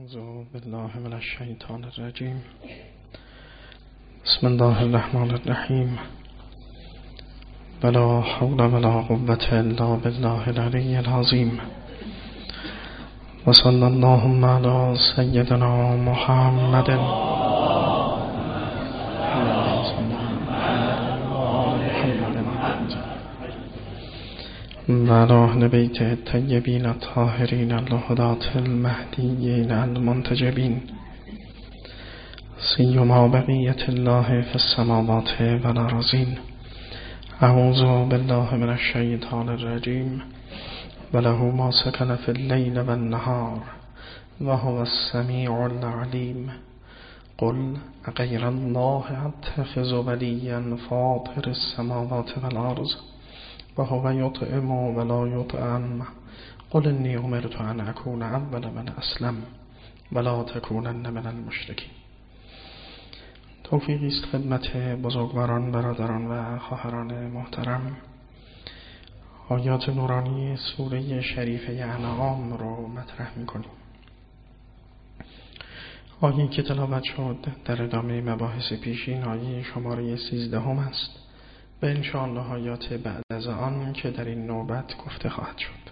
اعوذ بالله من الشیطان الرجیم. بسم الله الرحمن الرحیم. ولا حول ولا قوة الا بالله العلی العظیم. و صلی اللهم علی سیدنا محمد و علی اهل بیت الطیبین الطاهرین الهداة المهدیین المنتجبین سیما بقیة الله فی السماوات والارضین. اعوذ بالله من الشیطان الرجیم. وله ما سکن فی اللیل والنهار وهو السمیع العلیم. قل غیر الله اتخذ ولیا فاطر السماوات والارض وهو یطعم ولا یطعم. قل انی امرت ان اکون اول من اسلم ولا تکونن من المشرکین. توفیقی است خدمت بزرگواران، برادران و خواهران محترم. آیات نورانی سوره شریفه انعام رو مطرح می‌کنیم. آیه‌ای که تلاوت شد در ادامه مباحث پیشین آیه شماره 13 است و انشاءالله آیات بعد از آن که در این نوبت گفته خواهد شد.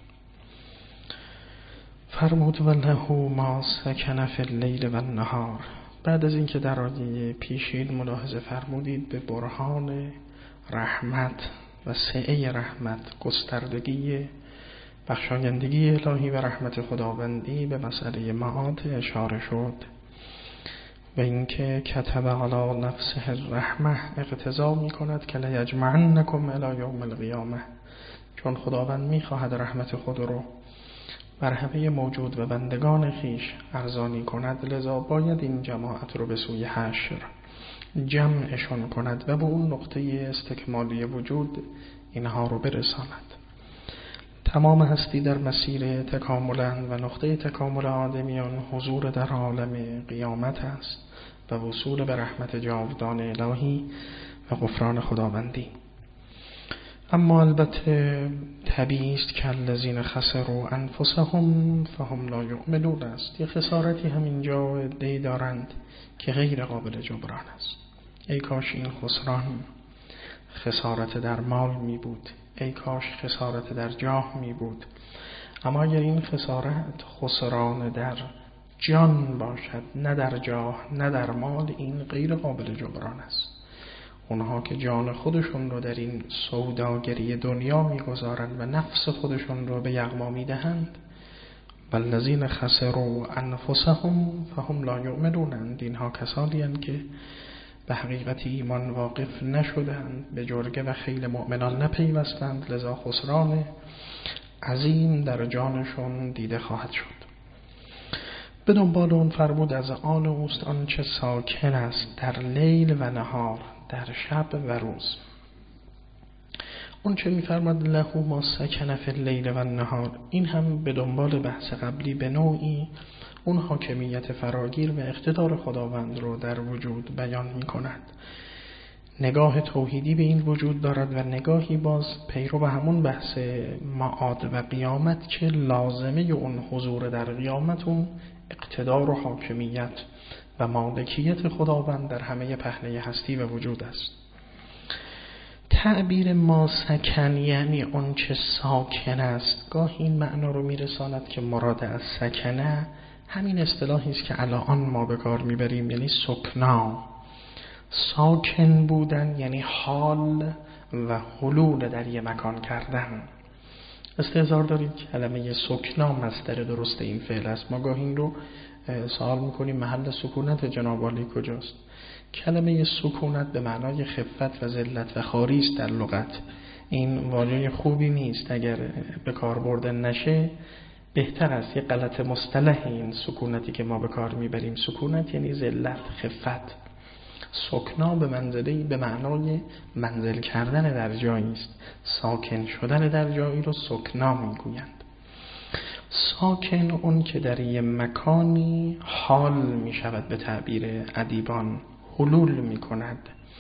فرمود وله ما سکن فی اللیل و النهار. بعد از اینکه در آیه پیشین ملاحظه فرمودید به برهان رحمت و سعه رحمت، گستردگی بخشایندگی الهی و رحمت خداوندی، به مسئله معاد اشاره شد و اینکه کتب علی نفسه الرحمه اقتضا می کند که لیجمعنکم الی یوم القیامه. چون خداوند می خواهد رحمت خود رو بر همه موجود و بندگان خیش ارزانی کند، لذا باید این جماعت رو به سوی حشر جمعشون کند و به اون نقطه استکمالی وجود اینها رو برساند. تمام هستی در مسیر تکاملند و نقطه تکامل آدمیان حضور در عالم قیامت است و وصول به رحمت جاودان الهی و غفران خداوندی. اما البته طبیعی است که الذین خسروا انفسهم فهم لا یؤمنون است. یه خسارتی همینجا عده‌ای دارند که غیر قابل جبران است. ای کاش این خسران خسارت در مال می بود، ای کاش خسارت در جاه می بود. اما اگر این خسارت خسران در جان باشد، نه در جاه نه در مال، این غیر قابل جبران است. اونها که جان خودشون رو در این سوداگری دنیا میگذارند و نفس خودشون رو به یغما میدهند، والذین خسروا انفسهم فهم لا یؤمنون. اینها کسانی هستند که به حقیقت ایمان واقف نشدند، به جرگه و خیل مؤمنان نپیوستند، لذا خسران عظیم در جانشون دیده خواهد شد. به دنبال اون فرمود از آن اوست آنچه ساکن است در لیل و نهار، در شب و روز. اون چه می‌فرماد له ما سکن فی اللیل و النهار، این هم به دنبال بحث قبلی به نوعی اون حاکمیت فراگیر و اقتدار خداوند رو در وجود بیان می‌کند. نگاه توحیدی به این وجود دارد و نگاهی باز پیرو به همون بحث معاد و قیامت که لازمه اون حضور در قیامت اون اقتدار و حاکمیت و مالکیت خداوند در همه پهنه هستی و وجود است. تعبیر ما سکن یعنی اون چه ساکن است، گاهی این معنا رو میرساند که مراد از سکنه همین اصطلاحی است که الان ما به کار میبریم، یعنی سکنا. ساکن بودن یعنی حال و حلول در یه مکان کردن. استحضار دارید کلمه سکنا مصدر درست این فعل است. ما گاهی این رو سوال میکنیم محل سکونت جناب عالی کجاست؟ کلمه سکونت به معنای خفت و ذلت و خواری است در لغت. این واژه خوبی نیست، اگر به کار برده نشه بهتر است. یه غلط مصطلح این سکونتی که ما به کار میبریم. سکونت یعنی ذلت، خفت. سکنا به منزله به معنای منزل کردن در جایی است. ساکن شدن در جایی رو سکنا میگویند. ساکن اون که در یه مکانی حال می شود، به تعبیر ادیبان حلول می کند.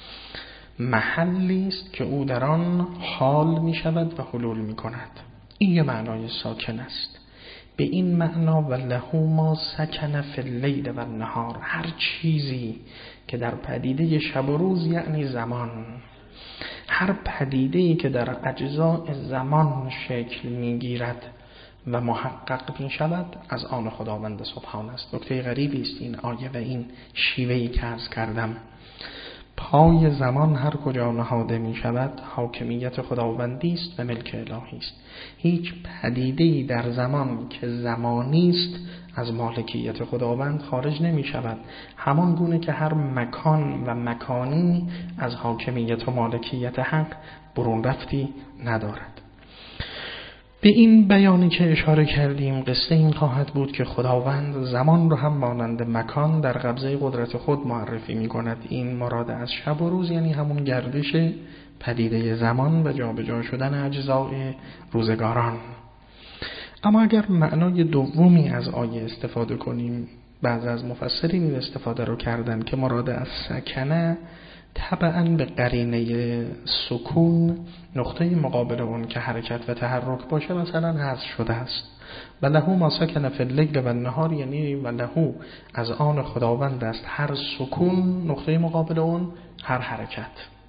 محلی است که او در آن حال می شود و حلول می کند. این یه معنای ساکن است. به به این معنا و له ما سکن فی اللیل و النهار، هر چیزی که در پدیده شب و روز یعنی زمان، هر پدیده‌ای که در اجزاء زمان شکل می‌گیرد و محقق می‌شود از آن خداوند سبحان است. نکته غریبی است این آیه و این شیوهی که عرض کردم. پای زمان هر کجا نهاده می شود حاکمیت خداوندی است و ملک الهی است. هیچ پدیده‌ای در زمان که زمانی است از مالکیت خداوند خارج نمی شود، همان گونه که هر مکان و مکانی از حاکمیت و مالکیت حق برون رفتی ندارد. به این بیانی که اشاره کردیم قصه این خواهد بود که خداوند زمان رو هم مانند مکان در قبضه قدرت خود معرفی می کند. این مراد از شب و روز یعنی همون گردش پدیده زمان و جابجا شدن اجزاء روزگاران. اما اگر معنای دومی از آیه استفاده کنیم، بعضی از مفسرین این استفاده رو کردن که مراد از سکنه طبعاً به قرینه سکون نقطه مقابل اون که حرکت و تحرک باشه مثلا حذف شده است. و له ما سکن فی اللیل و النهار یعنی و له از آن خداوند است هر سکون نقطه مقابل اون هر حرکت.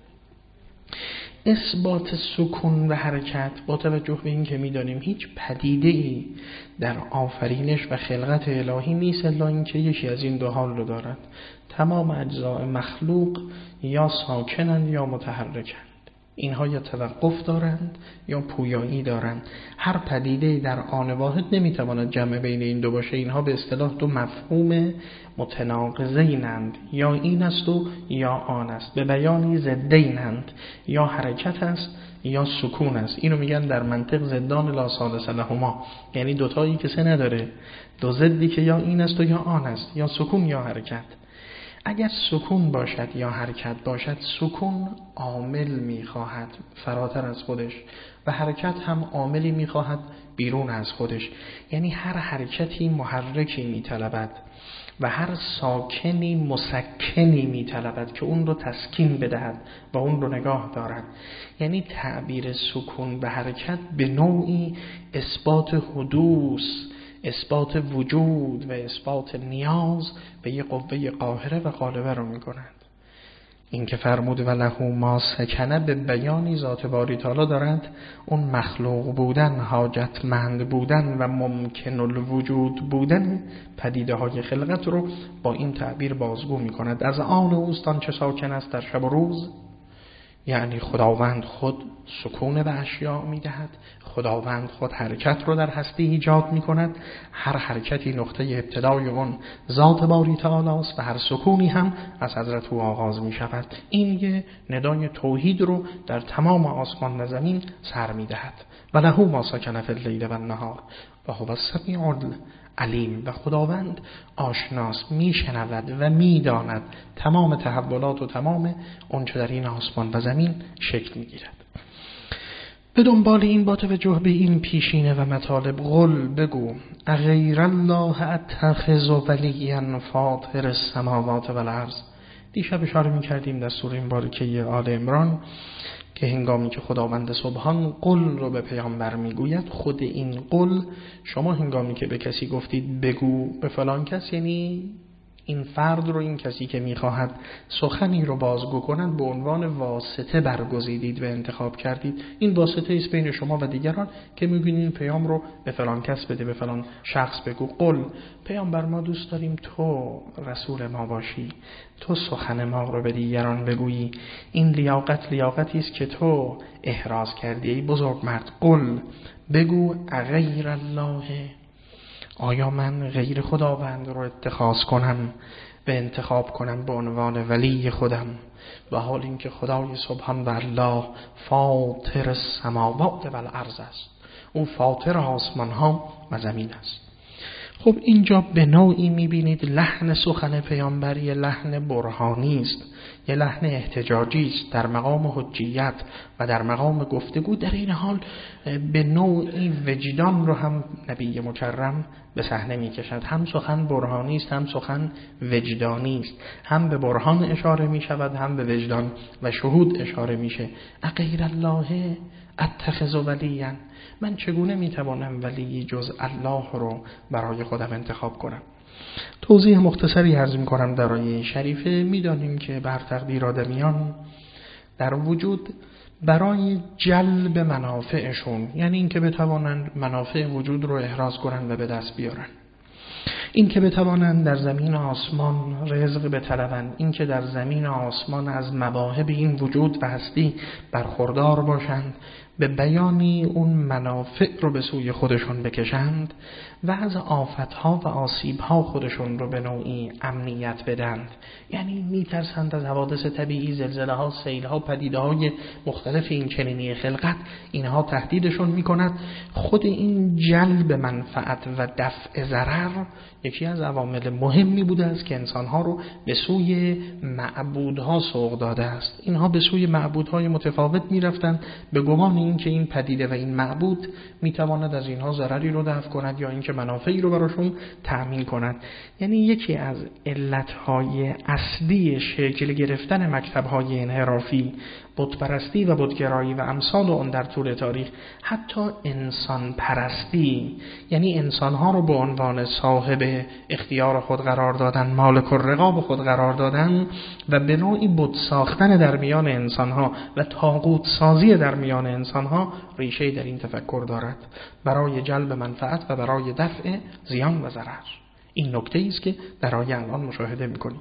اثبات سکون و حرکت با توجه به این که می‌دانیم هیچ پدیده‌ای در آفرینش و خلقت الهی نیست الا اینکه یکی از این دو حال رو دارد. تمام اجزاء مخلوق یا ساکنند یا متحرکند. اینها یا توقف دارند یا پویایی دارند. هر پدیده در آن واحد نمیتواند جمع بین این دو باشه. اینها به اصطلاح دو مفهوم متناقضینند، یا این است و یا آن است، به بیانی ضدینند، یا حرکت است یا سکون است. اینو میگن در منطق ضدان لا ثالث لهما، یعنی دوتایی که سه نداره، دو ضدی که یا این است و یا آن است، یا سکون یا حرکت. اگر سکون باشد یا حرکت باشد، سکون عامل میخواهد فراتر از خودش و حرکت هم عاملی میخواهد بیرون از خودش. یعنی هر حرکتی محرکی میطلبد و هر ساکنی مسکنی میطلبد که اون رو تسکین بدهد و اون رو نگاه دارد. یعنی تعبیر سکون و حرکت به نوعی اثبات حدوث، اثبات وجود و اثبات نیاز به یه قوه قاهره و غالبه رو میکنند. این که فرمود و له ما سکنه به بیانی ذات باری تعالی دارند اون مخلوق بودن، حاجتمند بودن و ممکن الوجود بودن پدیده های خلقت رو با این تعبیر بازگو میکند. از آن اوستان چه ساکن است در شب و روز، یعنی خداوند خود سکون به اشیاء میدهد، خداوند خود حرکت رو در هستی ایجاد میکند. هر حرکتی نقطه ابتدای اون ذات باری تعالی است و هر سکونی هم از حضرت او آغاز میشود. این یه ندای توحید رو در تمام آسمان و زمین سر میدهد. و له ما سکن فی اللیل و النهار و هو السمیع علیم، و خداوند آشناست، میشنود و میداند تمام تحولات و تمام اون چه در این آسمان و زمین شکل میگیرد. به دنبال این با توجه به این پیشینه و مطالب قل بگو اغیر الله اتخذ ولیا فاطر السماوات والارض. دیشب اشاره میکردیم در سوره مبارکه آل عمران که هنگامی که خداوند سبحان قل رو به پیامبر میگوید، خود این قل شما هنگامی که به کسی گفتید بگو به فلان کس، یعنی این فرد رو، این کسی که میخواهد سخنی رو بازگو کند به عنوان واسطه برگزیدید و انتخاب کردید. این واسطه است بین شما و دیگران که میگین این پیام رو به فلان کس بده، به فلان شخص بگو. قل پیامبر ما دوست داریم تو رسول ما باشی، تو سخن ما رو به دیگران بگویی. این لیاقتی است که تو احراز کردی ای بزرگ مرد. قل بگو اغیر الله، آیا من غیر خداوند رو اتخاذ کنم و انتخاب کنم به عنوان ولی خودم، و حال اینکه خدای سبحان و الله فاطر السماوات والارض است، او فاطر آسمان ها و زمین است. خب اینجا به نوعی میبینید لحن سخن پیامبر یه لحن برهانی است، یه لحن احتجاجی است در مقام حجیت و در مقام گفتگو. در این حال به نوعی وجدان رو هم نبی مکرم به صحنه میکشد. هم سخن برهانی است، هم سخن وجدانی است. هم به برهان اشاره میشود، هم به وجدان و شهود اشاره میشه. اغیر الله اتخذ ولیا، من چگونه میتوانم ولی جز الله رو برای خودم انتخاب کنم؟ توضیح مختصری عرض میکنم در آیه شریفه. میدانیم که بر تقدیر آدمیان در وجود برای جلب منافعشون، یعنی این که بتوانند منافع وجود رو احراز کنند و به دست بیارن، این که بتوانند در زمین آسمان رزق بطلبند، این که در زمین آسمان از مواهب این وجود و هستی برخوردار باشند، به بیانی اون منافع رو به سوی خودشون بکشند و از آفتها و آسیبها خودشون رو به نوعی امنیت بدند. یعنی میترسند از حوادث طبیعی، زلزله ها، سیل ها، پدیده های مختلف این چنینی خلقت، اینها تهدیدشون میکند. خود این جلب منفعت و دفع ضرر یکی از عوامل مهمی بوده است که انسانها رو به سوی معبودها سوق داده است. اینها به سوی معبودهای متفاوت میرفتند به گمان این که این پدیده و این معبود میتواند از اینها ضرری رو دفع کند یا اینکه منافعی رو براشون تأمین کند. یعنی یکی از علتهای اصلی شکل گرفتن مکتب‌های انحرافی، بت‌پرستی و بت‌گرایی و امثال اون در طول تاریخ، حتی انسان پرستی، یعنی انسانها رو به عنوان صاحب اختیار خود قرار دادن، مالک الرقاب خود قرار دادن و به نوعی بت ساختن در میان انسانها و طاغوت سازی در میان انسانها ریشه در این تفکر دارد برای جلب منفعت و برای دفع زیان و ضرر. این نکته است که در آیه الان مشاهده می‌کنیم.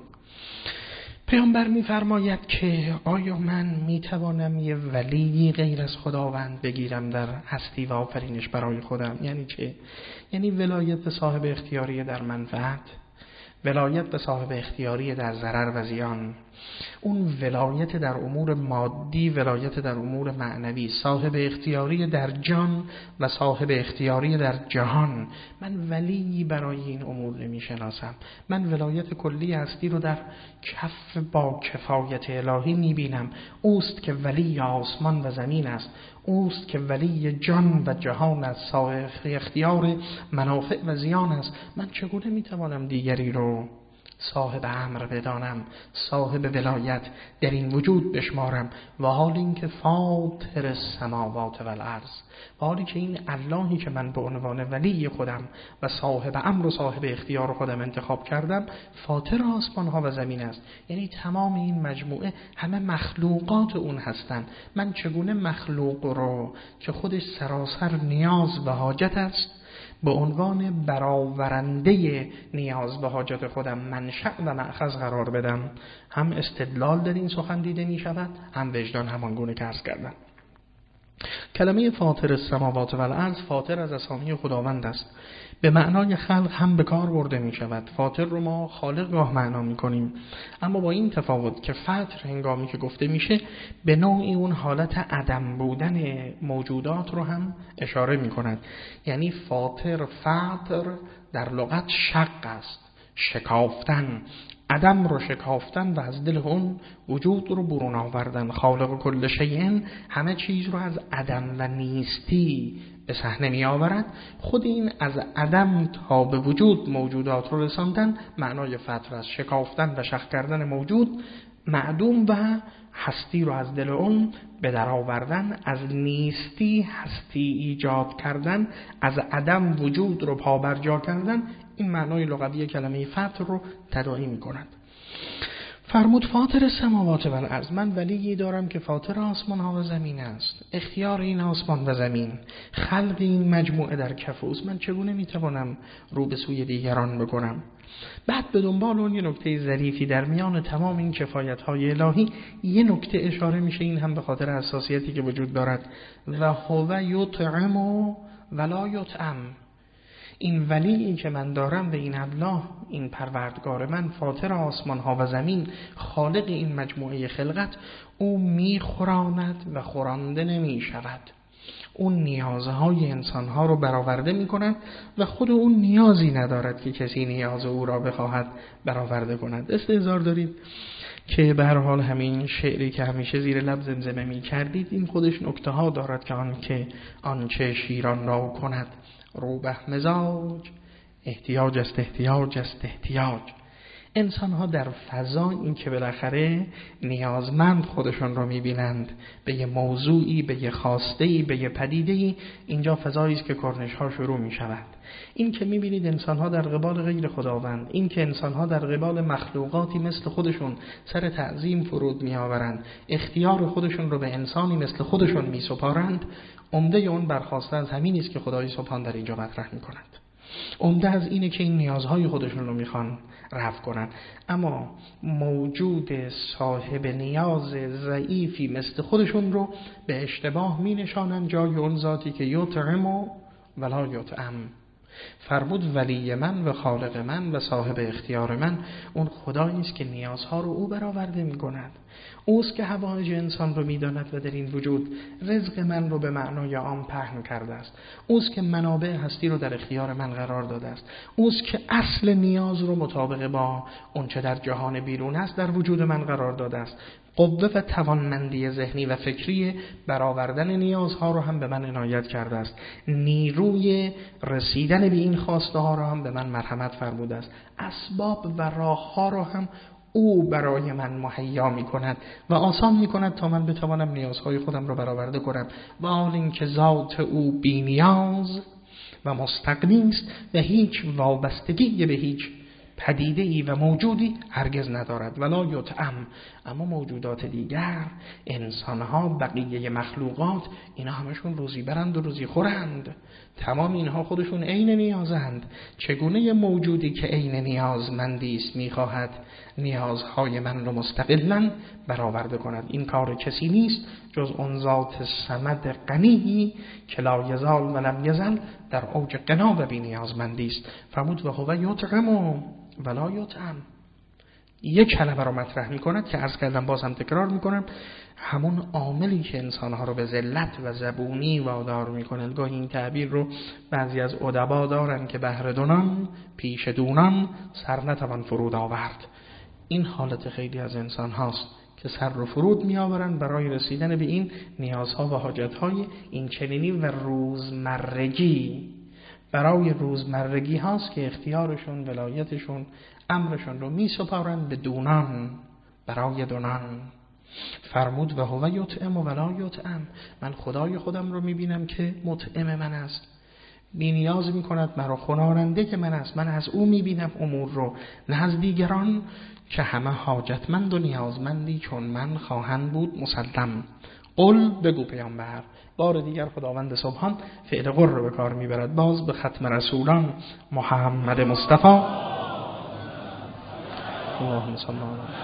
پیامبر می‌فرماید که آیا من می‌توانم یه ولی غیر از خداوند بگیرم در هستی و آفرینش برای خودم؟ یعنی چه؟ یعنی ولایت به صاحب اختیاری در منفعت، ولایت به صاحب اختیاری در ضرر و زیان، اون ولایت در امور مادی، ولایت در امور معنوی، صاحب اختیاری در جان و صاحب اختیاری در جهان. من ولی برای این امور نمی شناسم. من ولایت کلی هستی رو در کف با کفایت الهی می بینم. اوست که ولی آسمان و زمین است، اوست که ولی جان و جهان است، صاحب اختیار منافع و زیان است. من چگونه می توانم دیگری رو صاحب امر بدانم، صاحب ولایت در این وجود بشمارم؟ و حال این که فاطر السماوات و الارض، و حالی که این اللهی که من به عنوان ولی خودم و صاحب امر و صاحب اختیار خودم انتخاب کردم، فاطر آسمان ها و زمین است. یعنی تمام این مجموعه همه مخلوقات اون هستند. من چگونه مخلوق رو که خودش سراسر نیاز و حاجت است به عنوان برآورنده نیاز به حاجت خودم منشأ و مأخذ قرار بدم؟ هم استدلال در این سخن دیده می شود، هم وجدان همان گونه که عرض کردم. کلمه فاطر السماوات و الارض فاطر از اسامی خداوند است. به معنای خلق هم به کار برده می شود. فاطر رو ما خالق گاه معنا می کنیم، اما با این تفاوت که فطر هنگامی که گفته میشه به نوعی اون حالت عدم بودن موجودات رو هم اشاره می کند. یعنی فاطر در لغت شق است، شکافتن، عدم رو شکافتن و از دل اون وجود رو برون آوردن. خالق کل شیء همه چیز رو از عدم و نیستی به صحنه می آورد. خود این از عدم تا به وجود موجودات رو رساندن معنای فطر است، شکافتن و شق کردن موجود، معدوم و هستی رو از دل اون به در آوردن، از نیستی هستی ایجاد کردن، از عدم وجود رو پابرجا کردن. این معنای لغوی کلمه فطر رو تداعی می کند. فرمود فاطر السماوات و الارض، من ولی دارم که فاطر آسمان ها و زمین است، اختیار این آسمان و زمین، خلق این مجموعه در کف اوست. من چگونه میتوانم رو به سوی دیگران بکنم؟ بعد به دنبال اون یه نکته ظریفی در میان تمام این کفایت های الهی یه نکته اشاره میشه، این هم به خاطر حساسیتی که وجود دارد. و هو یطعم ولا یطعم، این ولی که من دارم به این الله، این پروردگار من، فاطر آسمان ها و زمین، خالق این مجموعه خلقت، او میخوراند و خورانده نمی شود. اون نیازهای انسانها رو برآورده می کند و خود اون نیازی ندارد که کسی نیاز او را بخواهد برآورده کند. استحضار دارید که به هر حال همین شعری که همیشه زیر لب زمزمه می کردید، این خودش نکته ها دارد که آنچه شیران را کند روبه مزاج، احتیاج است احتیاج است احتیاج. انسان‌ها در فضا این که بالاخره نیازمند خودشون رو می‌بینند به یه موضوعی، به یه خواسته‌ای، به یه پدیده‌ای، اینجا فضایی است که کرنش‌ها شروع می‌شود. این که می‌بینید انسان‌ها در قبال غیر خداوند، این که انسان‌ها در قبال مخلوقاتی مثل خودشون سر تعظیم فرود می‌آورند، اختیار خودشون رو به انسانی مثل خودشون می‌سپارند، عمده اون برخواسته از همین است که خدای سبحان در اینجا مطرح می‌کند. عمده از اینه که این نیازهای خودشون رو میخوان رفع کنن، اما موجود صاحب نیاز ضعیفی مثل خودشون رو به اشتباه می نشانن جای اون ذاتی که یطعم ولا یطعم. فرمود ولی من و خالق من و صاحب اختیار من اون خدایی است که نیازها رو او برآورده می‌کند. اوست که حوایج انسان رو می‌داند و در این وجود رزق من رو به معنای عام پهن کرده است. اوست که منابع هستی رو در اختیار من قرار داده است. اوست که اصل نیاز رو مطابق با اون چه در جهان بیرون است در وجود من قرار داده است. قوه و توانمندی ذهنی و فکری برآوردن نیازها رو هم به من عنایت کرده است. نیروی رسیدن به این خواسته ها رو هم به من مرحمت فرموده است. اسباب و راه ها رو هم او برای من مهیا می کند و آسان می کند تا من بتوانم نیازهای خودم رو برآورده کنم. و آن این که ذات او بی نیاز و مستغنی است و هیچ وابستگی به هیچ پدیده‌ای و موجودی هرگز ندارد. ولا یطعم. اما موجودات دیگر، انسان‌ها، بقیه مخلوقات، اینا همشون روزی برند و روزی خورند. تمام اینها خودشون عین نیازند. چگونه موجودی که عین نیازمندی است می‌خواهد نیازهای من رو مستقلاً برآورده کند؟ این کار کسی نیست جز اون ذات صمد غنی که لا یزال و لم یزل در اوج غنا و بی نیازمندی است. فرمود و هو یطعم ولا یطعم. یک کلمه رو مطرح می‌کند که عرض کردم، باز هم تکرار می‌کنم، همون عاملی که انسان‌ها رو به ذلت و زبونی وادار می‌کنه. گاهی این تعبیر رو بعضی از ادبا دارن که بهر دونان پیش دونان سر نتوان فرود آورد. این حالت خیلی از انسان هاست که سر رو فرود می آورن برای رسیدن به این نیازها و حاجتهای این چنینی و روزمرگی. برای روزمرگی هاست که اختیارشون، ولایتشون، امرشون رو می سپارن به دونان، برای دونان. فرمود و هو یطعم ولا یطعم. من خدای خودم رو می بینم که مطعم من است، بی نیاز می کند مرا، خنارنده که من است. من از او می بینم امور رو، نه از دیگران که همه حاجتمند و نیازمندی چون من خواهند بود مسلم. قل، بگو پیامبر. بار دیگر خداوند سبحان فعل قل رو به کار میبرد، باز به ختم رسولان محمد مصطفی اللهم صل علی.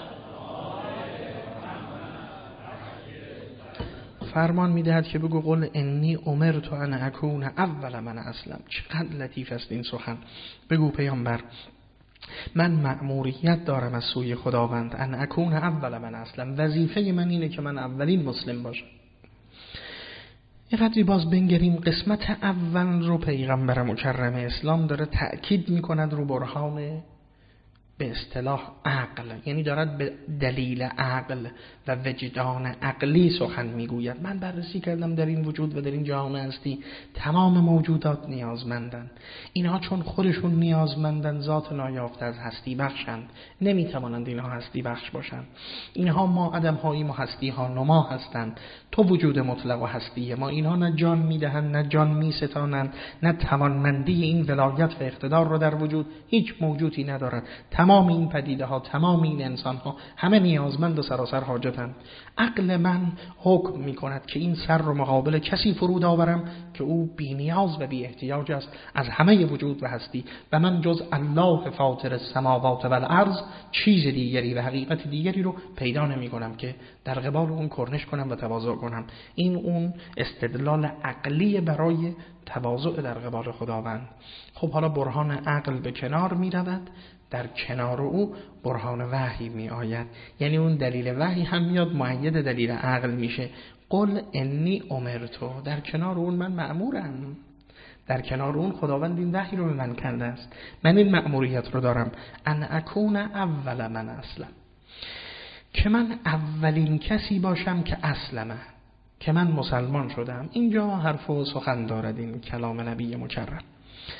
فرمان میدهد که بگو قل انی امرت ان اکون اول من اسلم. چقدر لطیف است این سخن. بگو پیامبر من مأموریت دارم از سوی خداوند ان اکون اول من اسلم. وظیفه من اینه که من اولین مسلم باشم. اینقدری باز بنگریم قسمت اول رو پیغمبر مکرم اسلام داره تأکید میکند رو برهان به اصطلاح عقل، یعنی دارد به دلیل عقل و وجدان عقلی سخن میگوید. من بررسی کردم در این وجود و در این جهان هستی تمام موجودات نیازمندن. اینها چون خودشون نیازمندن ذات نایافته از هستی بخشند، نمیتوانند اینها هستی بخش باشند. اینها ما عدم هایی، ما هستی ها نما هستند. تو وجود مطلق و هستی ما، اینها نه جان میدهند نه جان میستانند، نه توانمندی این ولایت و اقتدار رو در وجود هیچ موجودی ندارد. تمام این پدیده ها، تمام این انسان ها همه نیازمند و سراسر حاجتند. عقل من حکم می کند که این سر رو مقابل کسی فرود آورم که او بی نیاز و بی احتیاج است از همه وجود و هستی و من جز الله فاطر السماوات و الارض چیز دیگری و حقیقت دیگری رو پیدا نمی کنم که در قبال اون کرنش کنم و تواضع کنم. این اون استدلال عقلی برای تواضع در قبال خداوند. خب حالا برهان عقل به کنار می رود، در کنار او برهان وحی می آید، یعنی اون دلیل وحی هم میاد مؤید دلیل عقل میشه. قل انی امرتو، در کنار اون من مأمورم، در کنار اون خداوند این وحی رو به من کرده است، من این مأموریت رو دارم ان اکون اول من اسلم، که من اولین کسی باشم که اسلمه، که من مسلمان شدم. اینجا حرف و سخن دارد این کلام نبی مکرم.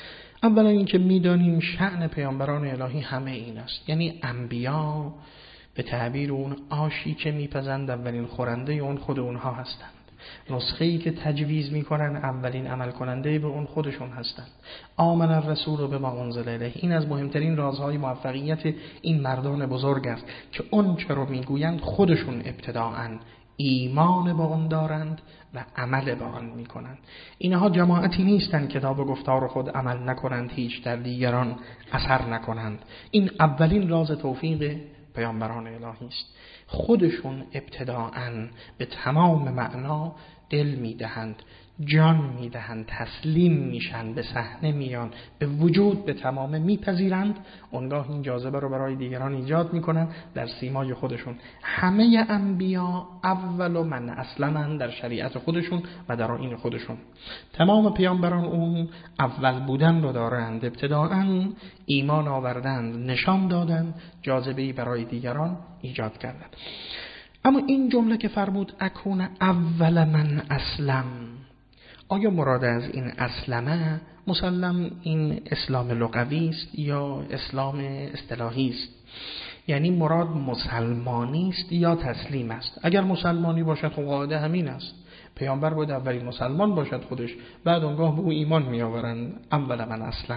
اولا اینکه میدانیم شأن پیامبران الهی همه این است، یعنی انبیا به تعبیر اون آشی که میپزند اولین خورنده اون خود اونها هستند. نسخه‌ای که تجویز میکنن اولین عمل کننده به اون خودشون هستند. آمن الرسول بما انزل الیه، این از مهمترین رازهای موفقیت این مردان بزرگ است که اون چه رو میگویند خودشون ابتداءً ایمان با آن دارند و عمل با آن میکنند. اینها جماعتی نیستند کتاب و گفتار خود عمل نکنند، هیچ در دیگران اثر نکنند. این اولین راز توفیق پیامبران الهی است. خودشون ابتداءً به تمام معنا دل میدهند، جان میدهند، تسلیم میشن، به صحنه میان، به وجود به تمام میپذیرند. اونگاه این جاذبه رو برای دیگران ایجاد میکنن در سیمای خودشون. همه انبیا اول و من اسلمن در شریعت خودشون و در آیین خودشون. تمام پیامبران اون اول بودن رو دارند، ابتداءً ایمان آوردند، نشان دادند، جاذبه‌ای برای دیگران ایجاد کردند. اما این جمله که فرمود اکون اول من اسلم، آیا مراد از این اسلمه مسلم این اسلام لغوی است یا اسلام اصطلاحی است؟ یعنی مراد مسلمانی است یا تسلیم است؟ اگر مسلمانی باشد خب قاعده همین است، پیامبر باید اولین مسلمان باشد خودش، بعد اونگاه به او ایمان می آورند. اول من اسلم.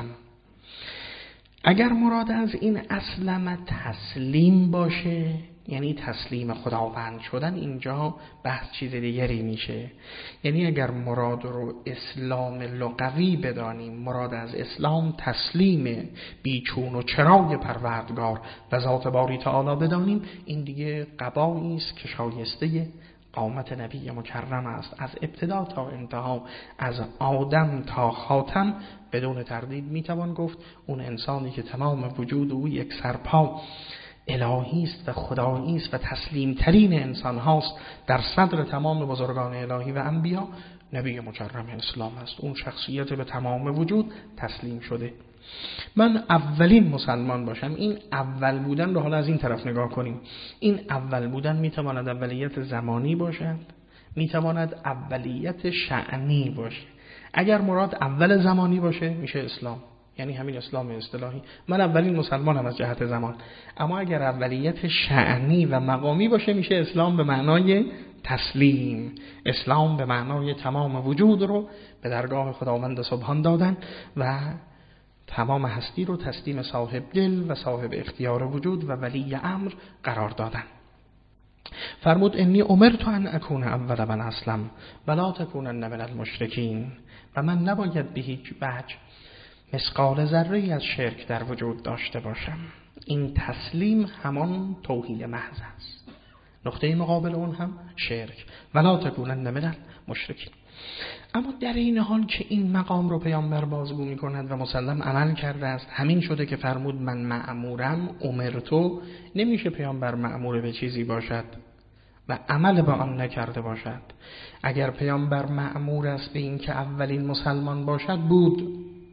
اگر مراد از این اسلم تسلیم باشه، یعنی تسلیم خداوند شدن، اینجا بحث چیز دیگری میشه. یعنی اگر مراد رو اسلام لغوی بدانیم، مراد از اسلام تسلیم بیچون و چرای پروردگار و ذات باری تعالی بدانیم، این دیگه قبایی است که شایسته قامت نبی مکرم است. از ابتدا تا انتها، از آدم تا خاتم، بدون تردید میتوان گفت اون انسانی که تمام وجود او یک سرپا الهی است و خدایی است و تسلیم ترین انسان هاست در صدر تمام بزرگان الهی و انبیا، نبی مکرم اسلام است. اون شخصیت به تمام وجود تسلیم شده. من اولین مسلمان باشم، این اول بودن رو حالا از این طرف نگاه کنیم. این اول بودن میتواند اولیت زمانی باشد، میتواند اولیت شأنی باشه. اگر مراد اول زمانی باشه میشه اسلام، یعنی همین اسلام اصطلاحی، من اولین مسلمانم از جهت زمان. اما اگر اولیت شأنی و مقامی باشه میشه اسلام به معنای تسلیم، اسلام به معنای تمام وجود رو به درگاه خداوند سبحان دادن و تمام هستی رو تسلیم صاحب دل و صاحب اختیار وجود و ولی امر قرار دادن. فرمود انی امرت ان اکون اول من اسلم ولا تکونن من المشرکین، و من نباید به هیچ وجه مثقال ذره‌ای از شرک در وجود داشته باشم. این تسلیم همان توحید محض است، نقطه مقابل اون هم شرک، ولا تکونن من المشرکین. اما در این حال که این مقام رو پیامبر بازگو می‌کند و مسلم عمل کرده است، همین شده که فرمود من مأمورم، امرتو. نمیشه پیامبر مأمور به چیزی باشد و عمل به آن نکرده باشد. اگر پیامبر مأمور است به این که اولین مسلمان باشد، بود.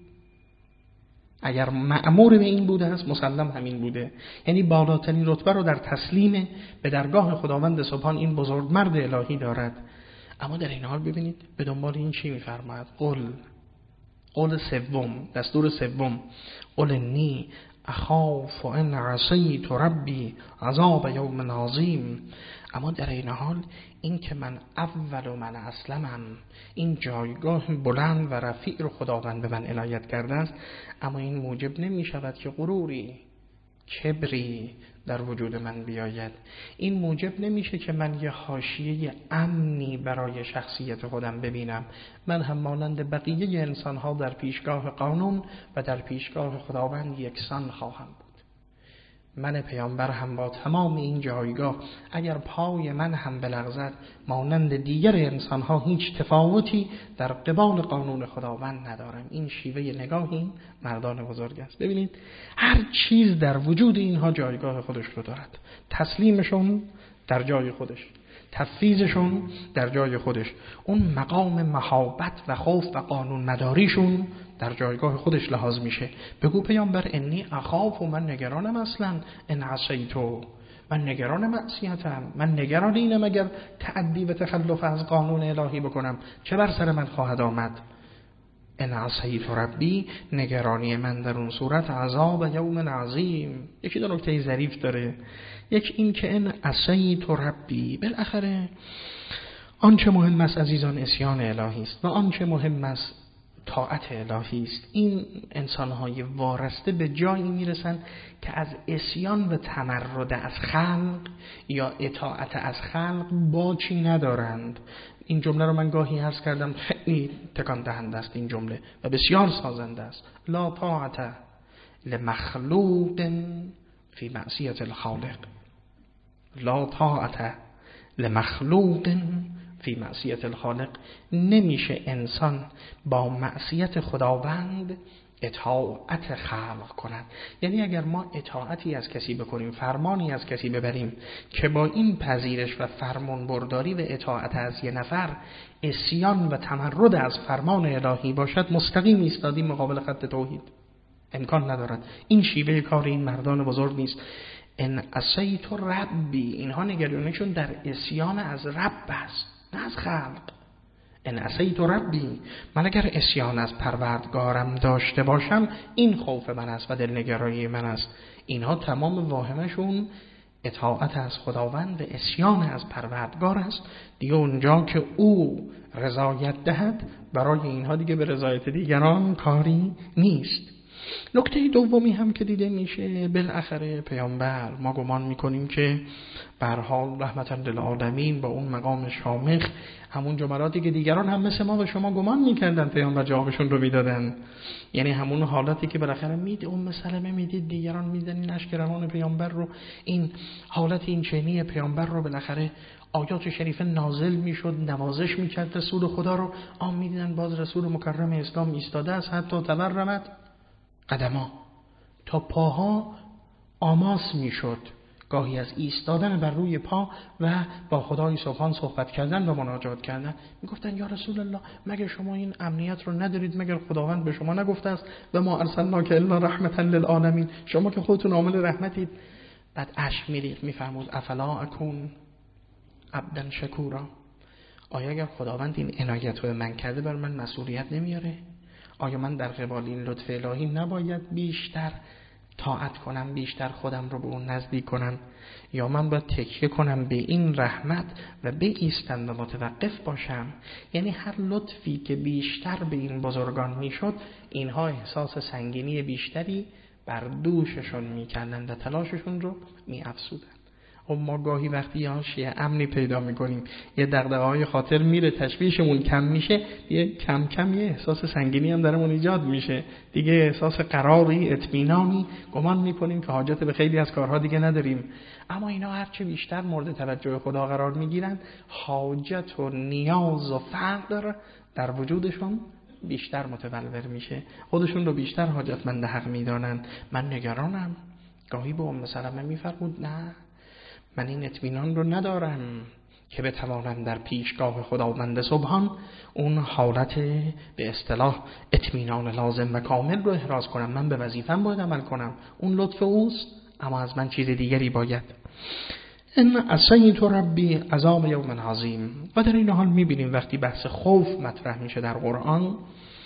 اگر مأمور به این بوده است، مسلم همین بوده. یعنی بالاترین رتبه رو در تسلیم به درگاه خداوند سبحان این بزرگ مرد الهی دارد. اما در این حال ببینید به دنبال این چی می‌فرماید؟ قول سوم، دستور سوم، قل انی اخاف ان عصیت ربی عذاب یوم عظیم. اما در این حال این که من اول و من اسلمم، این جایگاه بلند و رفیع رو خداوند به من عنایت کرده است، اما این موجب نمی شود که غروری، کبری در وجود من بیاید. این موجب نمیشه که من یه حاشیه امنی برای شخصیت خودم ببینم. من هم مانند بقیه انسان‌ها در پیشگاه قانون و در پیشگاه خداوند یکسان خواهم بود. من پیامبر هم با تمام این جایگاه، اگر پای من هم بلغزد، مانند دیگر انسان‌ها هیچ تفاوتی در قبال قانون خداوند ندارم. این شیوه نگاه این مردان بزرگ است. ببینید هر چیز در وجود اینها جایگاه خودش رو دارد. تسلیمشون در جای خودش، تفویضشون در جای خودش، اون مقام محابت و خوف و قانون مداریشون در جایگاه خودش لحاظ میشه. بگو پیامبر انی اخاف، و من نگرانم اصلا، ان عصیتو، من نگران معصیتم، من نگران اینم اگر تعدی و تخلف از قانون الهی بکنم چه بر سر من خواهد آمد. ان عصیت ربی، نگرانی من در اون صورت عذاب یوم عظیم. یکی دو نکته ظریف داره. یک این که ان عصیت ربی، بالاخره آنچه مهم است عزیزان اسیان الهی است و آنچه مهم است طاعت الهی است. این انسان‌های وارسته به جایی میرسن که از اسیان و تمرد از خلق یا اطاعت از خلق باچی ندارند. این جمله رو من گاهی عرض کردم، خیلی تکان دهنده است این جمله و بسیار سازنده است. لا طاعت لمخلوق فی معصیت الخالق. لا طاعت لمخلوق فی معصیت الخالق. نمیشه انسان با معصیت خداوند اطاعت خلق کند. یعنی اگر ما اطاعتی از کسی بکنیم، فرمانی از کسی ببریم که با این پذیرش و فرمان برداری و اطاعت از یه نفر عصیان و تمرد از فرمان الهی باشد، مستقیم ایستادیم مقابل خط توحید. امکان ندارد. این شیوه کار این مردان بزرگ نیست. ان عصیت ربی، اینها نگرانیشون در عصیان از رب است، نه از خلق. ان عصیت ربی، من اگر عصیان از پروردگارم داشته باشم این خوف من است و دلنگرانی من است. اینها تمام واهمشون اطاعت از خداوند و عصیان از پروردگار است. دیگه اونجا که او رضایت دهد برای اینها دیگه به رضایت دیگران کاری نیست. نکته دومی هم که دیده میشه، بالاخره پیامبر، ما گمان میکنیم که به هر حال رحمتا للعالمین با اون مقام شامخ، همون جملاتی که دیگران هم مثل ما و شما گمان میکردن پیامبر جوابشون رو میدادن. یعنی همون حالتی که بالاخره اون سلمه میدید دیگران میدن این اشک روان پیامبر رو، این حالت این چنینی پیامبر رو بالاخره آیات شریفه نازل میشد، نوازش میکرد رسول خدا رو، میدیدن باز رسول مکرم اسلام ایستاده است، حتی تورمت قدما، تا پاها آماس میشد، گاهی از ایستادن بر روی پا و با خدای سبحان صحبت کردن و مناجات کردن. میگفتن یا رسول الله مگر شما این امنیت رو ندارید؟ مگر خداوند به شما نگفته است و ما ارسلناک الا رحمتا للعالمین؟ شما که خودتون عامل رحمتید. بعد اشک میریخت، میفرمود افلا اکون عبدا شکورا، آیا اگر خداوند این عنایت رو به من کرده بر من مسئولیت نمیاره؟ آیا من در قبال این لطف الهی نباید بیشتر طاعت کنم، بیشتر خودم رو به اون نزدیک کنم، یا من باید تکیه کنم به این رحمت و بایستم و متوقف باشم؟ یعنی هر لطفی که بیشتر به این بزرگان میشد، اینها احساس سنگینی بیشتری بر دوششون میکردن و تلاششون رو میافزودن. و ما گاهی وقتی یه امنی پیدا میکنیم، یه دغدغه‌های خاطر میره، تشویشمون کم میشه، یه کم کم یه احساس سنگینی هم درمون ایجاد میشه، دیگه احساس قراری، اطمینانی، گمان میکنیم که حاجت به خیلی از کارها دیگه نداریم. اما اینا هرچه بیشتر مورد توجه خدا قرار میگیرن، حاجت و نیاز و فقر در وجودشون بیشتر متبلور میشه، خودشون رو بیشتر حاجتمند حق میدانن. من نگرانم. گاهی به ام سلمه میفرمود نه، من این اطمینان رو ندارم که بتوانم در پیشگاه خداوند سبحان اون حالت به اصطلاح اطمینان لازم و کامل رو احراز کنم. من به وظیفه‌ام باید عمل کنم، اون لطف اوست، اما از من چیز دیگری باید. ان عصیت ربی عذاب یوم عظیم. و در این حال میبینیم وقتی بحث خوف مطرح میشه در قرآن،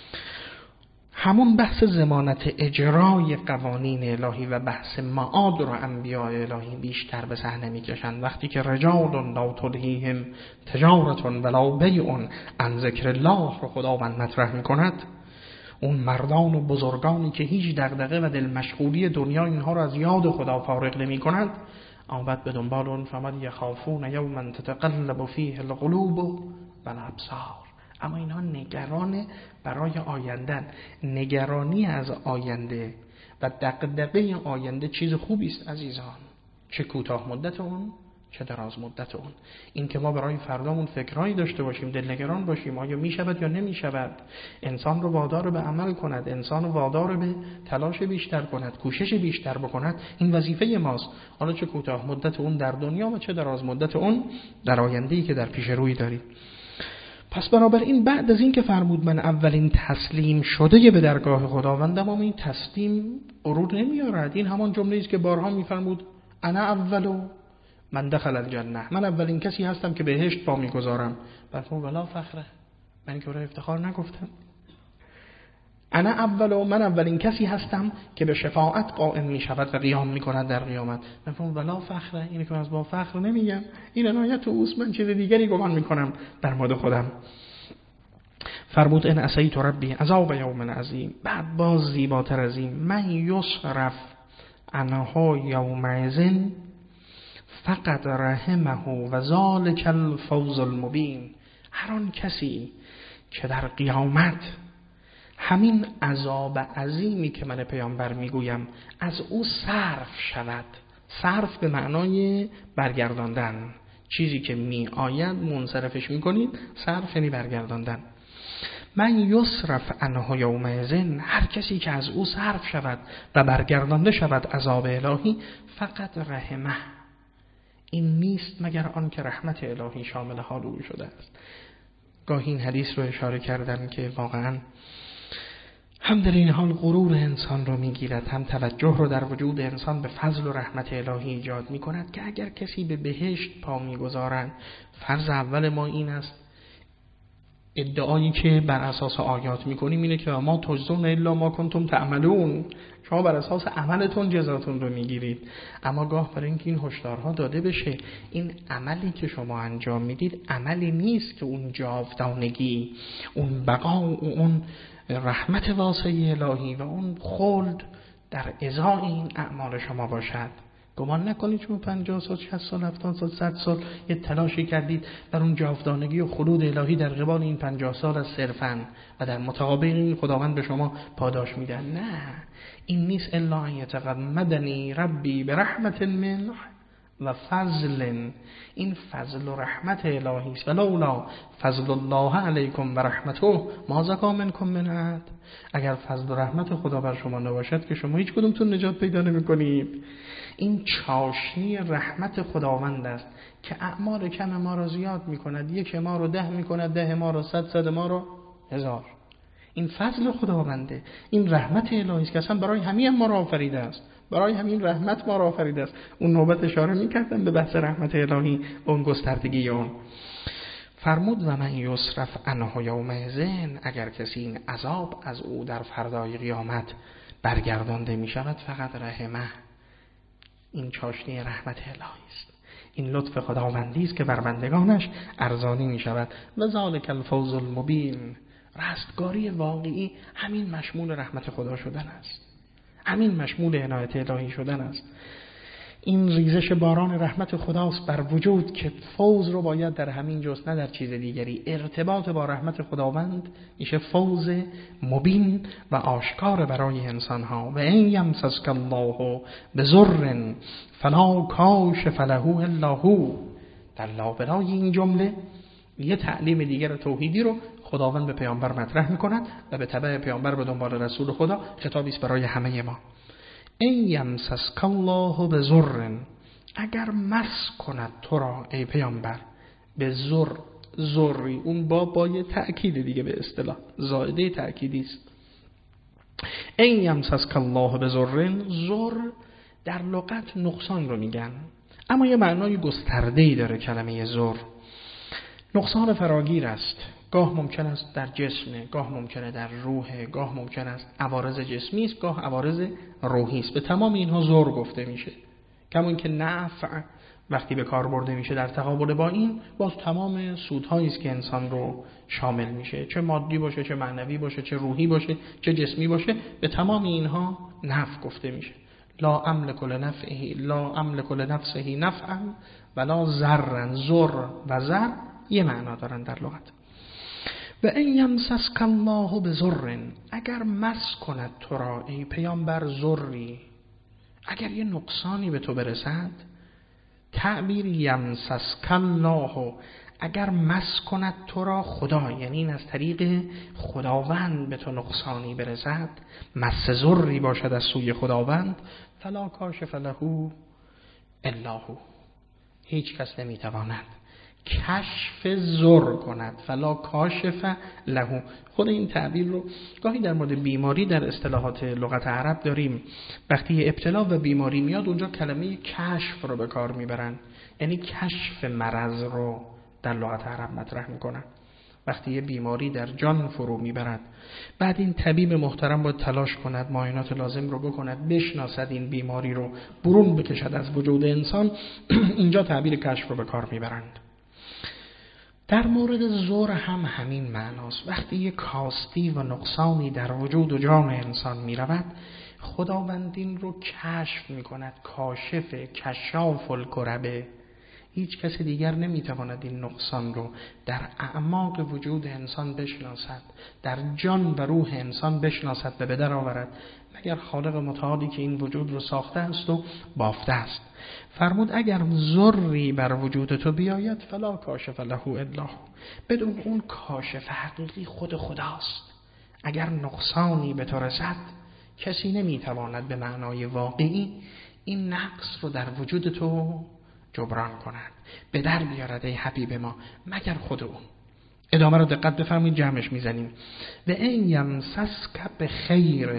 همون بحث ضمانت اجرای قوانین الهی و بحث معاد رو انبیاء الهی بیشتر به صحنه میکشن. وقتی که رجال لا تلهیهم تجارت ولا بیع عن ذکر الله رو خداوند مطرح میکند، اون مردان و بزرگانی که هیچ دغدغه و دل مشغولی دنیا اینها رو از یاد خدا فارغ نمیکنند، اما بعد به دنبال اون فرمود یخافون یوما تتقلب فیه القلوب والابصار. اما اینها نگران برای آینده، نگرانی از آینده و دغدغه آینده چیز خوبی است عزیزان، چه کوتاه مدت اون چه دراز مدت اون. این که ما برای فردامون فکرایی داشته باشیم، دلنگران باشیم آیا می شود یا نمی شود، انسان رو وادار به عمل کند، انسان رو وادار به تلاش بیشتر کند، کوشش بیشتر بکند، این وظیفه ماست. حالا چه کوتاه مدت اون در دنیا و چه دراز مدت اون در آینده‌ای که در پیش روی داریم. پس بنابراین بعد از این که فرمود من اولین تسلیم شده به درگاه خداوندم، اما این تسلیم غرور نمیارد. این همان جمله‌ای است که بارها میفرمود انا اولو من دخل الجنه، من اولین کسی هستم که بهشت پا میگذارم. فرمود ولا فخره، من که برای افتخار نگفتم. من اولین کسی هستم که به شفاعت قائم می شود و قیام می کند در قیامت. مفهوم ولا فخره، اینه که من از با فخر نمیگم، این عنایت اوست، من چیز دیگری گمان می کنم در مورد خودم. فرمود ان عصیت ربی عذاب یوم عظیم. بعد باز زیباتر از این، من یصرف عنه یومئذ فقد رحمه و ذلک الفوز المبین. هر آن کسی که در قیامت همین عذاب عظیمی که من پیامبر میگویم از او صرف شود، صرف به معنای برگرداندن، چیزی که می آید منصرفش میکنید، صرف یعنی برگرداندن. من یصرف عنه یومئذ، هر کسی که از او صرف شود و برگردانده شود عذاب الهی، فقط رحمه، این نیست مگر آن که رحمت الهی شامل حال او شده است. گاهی این حدیث رو اشاره کردم که واقعا هم در این حال غرور انسان رو میگیرد، هم توجه رو در وجود انسان به فضل و رحمت الهی ایجاد میکند که اگر کسی به بهشت پا میگذارند، فرض اول ما این است، ادعایی که بر اساس آیات میکنیم اینه که ما تجزون الا ما کنتم تعملون، شما بر اساس عملتون جزاتون رو میگیرید. اما گاه برای اینکه این هشدارها داده بشه، این عملی که شما انجام میدید عملی نیست که اون جاودانگی، اون بقا و اون رحمت واسعه الهی و اون خلد در ازای این اعمال شما باشد. گمان نکنید چون 50 سال 60 سال 70 سال 100 سال یه تلاشی کردید بر اون جاودانگی و خلود الهی در قبال این 50 سال از صرفاً و در متقابل این خداوند به شما پاداش میدن. نه، این نیست. الا ان یتغمدنی ربی برحمت منه و فضل، این فضل و رحمت الهی است. ولولا فضل الله علیکم و رحمته ما زکا منکم من احد. اگر فضل و رحمت خدا بر شما نباشد که شما هیچ کدومتون نجات پیدا نمی‌کنید. این چاشنی رحمت خداوند است که اعمال کم ما را زیاد می‌کند، 1 ما رو 10 می‌کند، 10 ما رو 100، 100 ما رو 1000. این فضل خداونده، این رحمت الهی است که اصلا برای همین ما را آفریده است، برای همین رحمت ما را آفریده است. اون نوبت اشاره می‌کردم به بحث رحمت الهی، اون گستردگی اون. فرمود و من یصرف عنه یومئذ، اگر کسی این عذاب از او در فردای قیامت برگردانده می‌شود، فقط رحمه، این چاشنی رحمت الهی است، این لطف خداوندی است که بر بندگانش ارزانی می‌شود. و ذالک الفوز المبین، رستگاری واقعی همین مشمول رحمت خدا شدن است، همین مشمول عنایت الهی شدن است. این ریزش باران رحمت خداست بر وجود که فوز رو باید در همین جست، نه در چیز دیگری. ارتباط با رحمت خداوند میشه فوز مبین و آشکار برای انسان‌ها. و این یمسسک الله بضر فلا کاشف له الا هو، در لابلای این جمله یه تعلیم دیگر توحیدی رو خداوند به پیامبر مطرح می‌کند و به تبع پیامبر به دنبال رسول خدا خطابی است برای همه ما. این یمسسک الله بضر، اگر مس کند تو را ای پیامبر به ضری، اون با یه تأکید دیگه، به اصطلاح زائده تأکیدی است. این یمسسک الله بضر، ضر در لغت نقصان رو میگن، اما یه معنای گسترده‌ای داره کلمه ضر. نقصان فراگیر است، گاه ممکن است در جسم، گاه ممکنه در روح، گاه ممکن است عوارض جسمی است، گاه عوارض روحی است. به تمام اینها ضر گفته میشه. کما اینکه نفع وقتی به کار برده میشه در تقابل با این، باز تمام سودهایی است که انسان رو شامل میشه، چه مادی باشه، چه معنوی باشه، چه روحی باشه، چه جسمی باشه، به تمام اینها نفع گفته میشه. لا املک لنفسه نفعا ولا ضرا، ضر و ضر یه معنا دارن در لغت. و این یمسسک الله بضر، اگر مس کند تو را ای پیامبر ضری، اگر یه نقصانی به تو برسد، تعبیر یمسسک الله، اگر مس کند تو را خدا، یعنی این از طریق خداوند به تو نقصانی برسد، مس ضری باشد از سوی خداوند، فلا کاشف له الا هو، هیچ کس نمیتواند کشف ضر کند. فلا کاشف له، خود این تعبیر رو گاهی در مورد بیماری در اصطلاحات لغت عرب داریم. وقتی ابتلا و بیماری میاد اونجا کلمه کشف رو به کار میبرن، یعنی کشف مرض رو در لغت عرب مطرح میکنن. وقتی یه بیماری در جان فرو میبرد، بعد این طبیب محترم باید تلاش کند، معاینات لازم رو بکند، بشناسد این بیماری رو، برون بکشد از وجود انسان. اینجا تعبیر کشف رو به کار میبرند. در مورد زور هم همین معناست. وقتی یک کاستی و نقصانی در وجود و جان انسان میرود، خداوند این رو کشف میکند. کاشف، کشاف الکربه. هیچ کس دیگر نمیتواند این نقصان رو در اعماق وجود انسان بشناسد، در جان و روح انسان بشناسد و به در آورد، مگر خالق متعالی که این وجود رو ساخته است و بافته است. فرمود اگر ضری بر وجود تو بیاید فلا کاشف له الا هو، بدون اون کاشف حقیقی خود خداست. اگر نقصانی به تو رسد، کسی نمیتواند به معنای واقعی این نقص رو در وجود تو جبران کند، به در بیارد ای حبیب ما، مگر خود اون. ادامه رو دقت بفرمایید، جمعش میزنیم. و این یمسسک بخیر،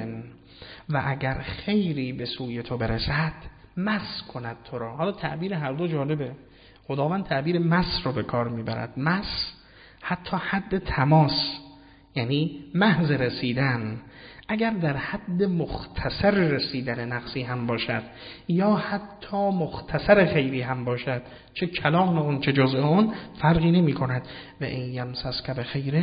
و اگر خیری به سوی تو برسد مس کند تو را. حالا تعبیر هر دو جالبه. خداوند تعبیر مس رو به کار میبرد. مس حتی حد تماس، یعنی محض رسیدن. اگر در حد مختصر رسیدن نقصی هم باشد یا حتی مختصر خیری هم باشد، چه کلام اون چه جزء اون فرقی نمی کند. و این یمسسک بخیر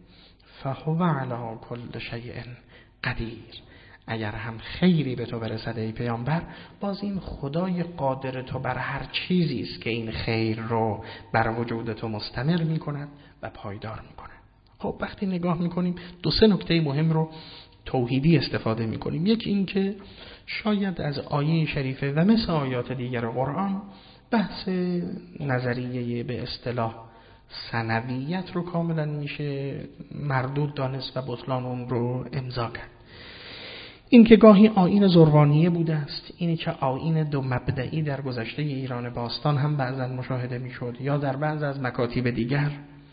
فهو علی کل شیء قدیر. اگر هم خیری به تو برسد ای پیامبر، باز این خدای قادر تو بر هر چیزی است که این خیر رو بر وجود تو مستمر می کند و پایدار می کند. خب وقتی نگاه می کنیم 2-3 نکته مهم رو توحیدی استفاده می کنیم. یک این که شاید از آیه شریفه و مثل آیات دیگر قرآن بحث نظریه به اصطلاح ثنویت رو کاملا میشه مردود دانست و بطلان اون رو امضا کرد. این که گاهی آیین زروانیه بوده است، اینی که آیین دو مبدئی در گذشته ایران باستان هم بعضا مشاهده میشد، یا در بعض از مکاتیب دیگر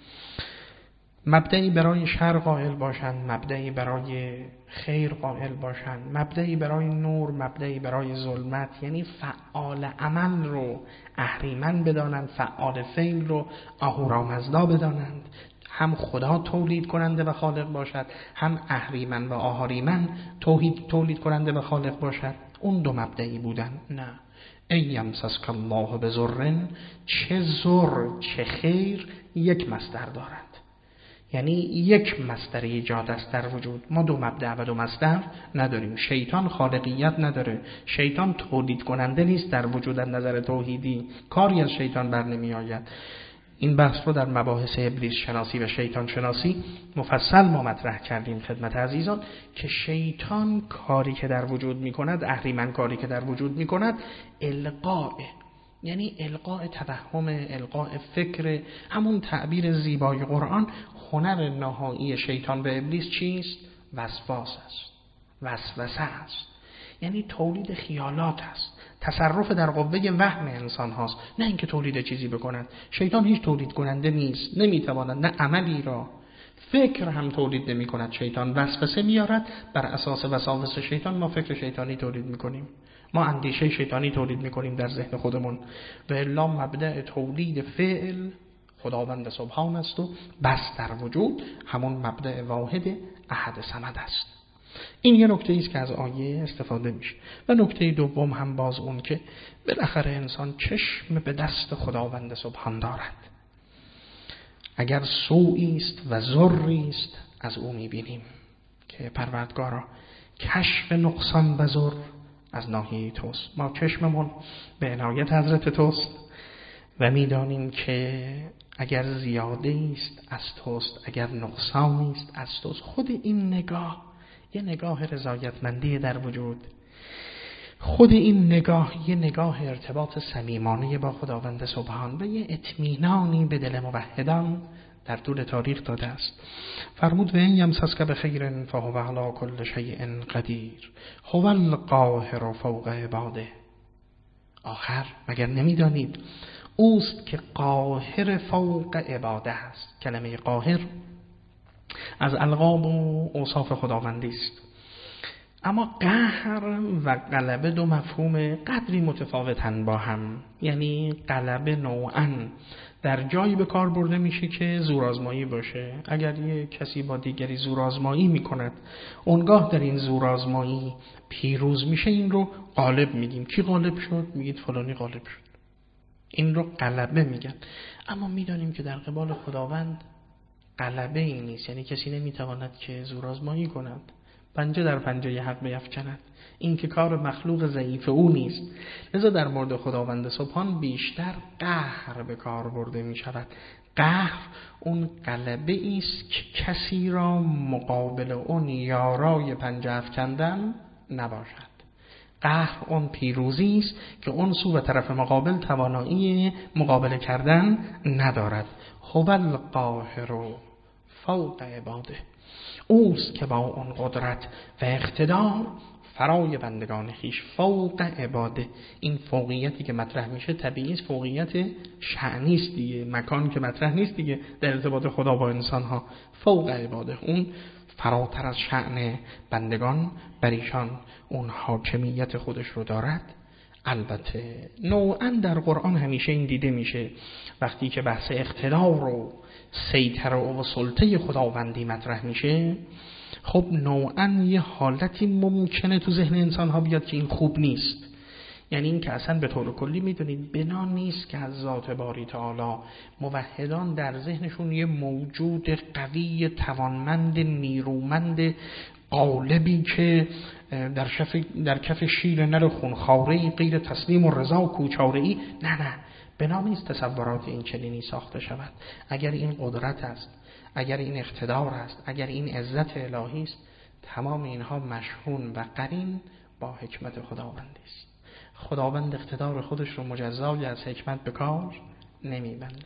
مبدئی برای شر قائل باشند، مبدئی برای خیر قائل باشند، مبدئی برای نور، مبدئی برای ظلمت. یعنی فعال عمل رو اهریمن بدانند، فعال فعل رو آهورامزدا بدانند. هم خدا تولید کننده و خالق باشد، هم اهریمن و آهاریمن تولید کننده و خالق باشد. اون دو مبدئی بودن. نه، ای یمسسک الله بضر، چه ضر چه خیر یک مصدر دارد. یعنی یک مصدر ایجاد است در وجود. ما دو مبدأ و دو مصدر نداریم. شیطان خالقیت نداره، شیطان تولید کننده نیست در وجود. از نظر توحیدی کاری از شیطان بر نمی آید. این بحث رو در مباحث ابلیس شناسی و شیطان شناسی مفصل ما مطرح کردیم خدمت عزیزان که شیطان کاری که در وجود می کند، اهریمن کاری که در وجود می کند القاء، یعنی القاء توهم، القاء فکر. همون تعبیر زیبای قرآن، هنر نهایی شیطان به ابلیس چیست؟ وسواس است، وسوسه است، یعنی تولید خیالات است، تصرف در قوه وهم انسان هاست، نه اینکه تولید چیزی بکند. شیطان هیچ تولید کننده نیست، نمیتواند، نه عملی را، فکر هم تولید نمی کند. شیطان وسوسه میارد، بر اساس وساوس شیطان ما فکر شیطانی تولید میکنیم، ما اندیشه شیطانی تولید میکنیم در ذهن خودمون. و الا مبدأ تولید فعل خداوند سبحان است و بس در وجود همون مبدأ واحد احد صمد است. این یه نکته است که از آیه استفاده میشه. و نکته دوم هم باز اون که بالاخره انسان چشم به دست خداوند سبحان دارد. اگر سوئی است و ضری است از او میبینیم که پروردگارا کشف نقصان و ضر از ناحیه توست. ما چشممون به عنایت حضرت توست و میدانیم که اگر زیاده است از توست، اگر نقصانی است از توست. خود این نگاه یه نگاه رضایتمندی در وجود، خود این نگاه یه نگاه ارتباط صمیمانه با خداوند سبحان و یه اطمینانی به دل موحدان در طول تاریخ داده است. فرمود و این یمسسک بخیر فهو علی کل شیء قدیر هو القاهر فوق عباده. آخر مگر نمیدانید اوست که قاهر فوق عباده است. کلمه قاهر از القاب و اوصاف خداوندی است. اما قهر و غلبه دو مفهوم قدری متفاوتن با هم. یعنی غلبه نوعاً در جایی به کار برده میشه که زورآزمایی باشه. اگر یک کسی با دیگری زورآزمایی میکند، اونگاه در این زورآزمایی پیروز میشه، این رو غالب میگیم. کی غالب شد؟ میگید فلانی غالب شد. این رو غلبه میگن. اما میدانیم که در قبال خداوند غلبه این نیست. یعنی کسی نمیتواند که زورآزمایی کند، پنجه در پنجه حق بیفکند. این که کار مخلوق ضعیف او نیست. لذا در مورد خداوند سبحان بیشتر قهر به کار برده می شود. قهر اون غلبه است که کسی را مقابل اون یارای پنجه افکندن نباشد. قهر اون پیروزی است که اون سو و طرف مقابل توانایی مقابله کردن ندارد. هو القاهر فوق عباده، اوست که با اون قدرت و اقتدار فرای بندگان خیش فوق عباده. این فوقیتی که مطرح میشه طبیعی است، فوقیت شأنی است دیگه، مکان که مطرح نیست دیگه در ارتباط خدا با انسان ها. فوق عباده، اون فراتر از شأن بندگان بر ایشان اون حاکمیت خودش رو دارد. البته نوعاً در قرآن همیشه این دیده میشه وقتی که بحث اقتدار و سیطره و سلطه خداوندی مطرح میشه، خب نوعاً یه حالتی ممکنه تو ذهن انسان ها بیاد که این خوب نیست. یعنی این که اصلا به طور کلی میدونید بنا نیست که از ذات باری تعالی موحدان در ذهنشون یه موجود قوی، توانمند، نیرومند، غالبی که در کف شیر نر خونخواره‌ای غیر تسلیم و رضا کوچاره‌ای، نه بنا نیست تصورات این چنینی ساخته شود. اگر این قدرت است، اگر این اقتدار است، اگر این عزت الهی است، تمام اینها مشحون و قرین با حکمت خداوند است. خداوند اقتدار خودش رو مجزای از حکمت به کار نمیبندد.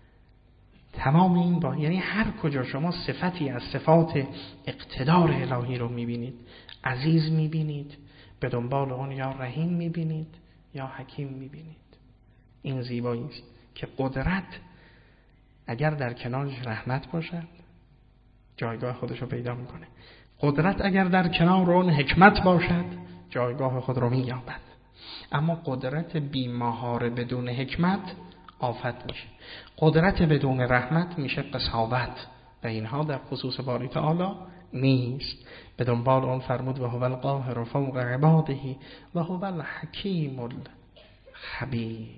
تمام این با، یعنی هر کجا شما صفتی از صفات اقتدار الهی رو میبینید، عزیز میبینید، به دنبال اون یا رحیم میبینید یا حکیم میبینید. این زیبایی است که قدرت اگر در کنارش رحمت باشد جایگاه خودش رو پیدا میکنه. قدرت اگر در کنار اون حکمت باشد جایگاه خود رو مییابد. اما قدرت بی‌مهار بدون حکمت آفت میشه. قدرت بدون رحمت میشه قساوت و اینها در خصوص باری تعالی نیست. به دنبال اون فرمود و هو القاهر فوق عباده و هو الحکیم الخبیر.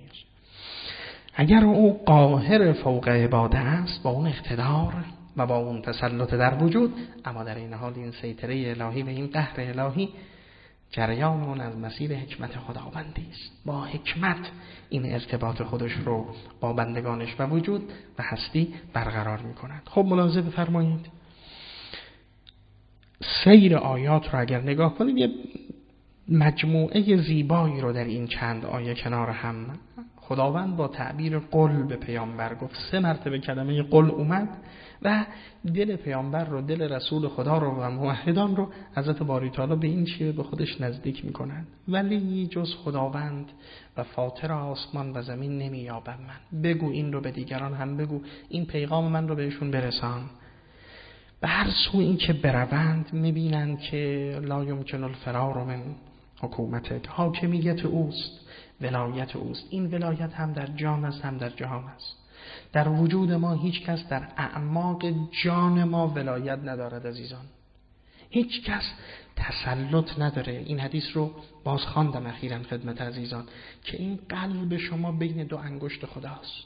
اگر او قاهر فوق عباده است با اون اقتدار و با اون تسلط در وجود، اما در این حال این سیطره الهی و این قهر الهی جریان اون از مسیر حکمت خداوندی است. با حکمت این ارتباط خودش رو با بندگانش و وجود و هستی برقرار می کند. خب ملاحظه بفرمایید سیر آیات رو اگر نگاه کنید یه مجموعه زیبایی رو در این چند آیه کنار هم خداوند با تعبیر قل به پیامبر گفت. 3 مرتبه کلمه قل اومد و دل پیامبر رو، دل رسول خدا رو و موحدان رو حضرت باری تعالی به این چیه به خودش نزدیک میکنن. ولی جز خداوند و فاطر آسمان و زمین نمییابم من. بگو این رو به دیگران هم بگو، این پیغام من رو بهشون برسان. به هر سو این که بروند میبینن که لا یمکن الفرار من حکومتک، حاکمیت اوست، ولایت اوست. این ولایت هم در جان است هم در جهان است. در وجود ما هیچ کس در اعماق جان ما ولایت ندارد عزیزان. هیچ کس تسلط نداره. این حدیث رو باز خواندم اخیراً خدمت عزیزان که این قلب شما بین 2 انگشت خداست.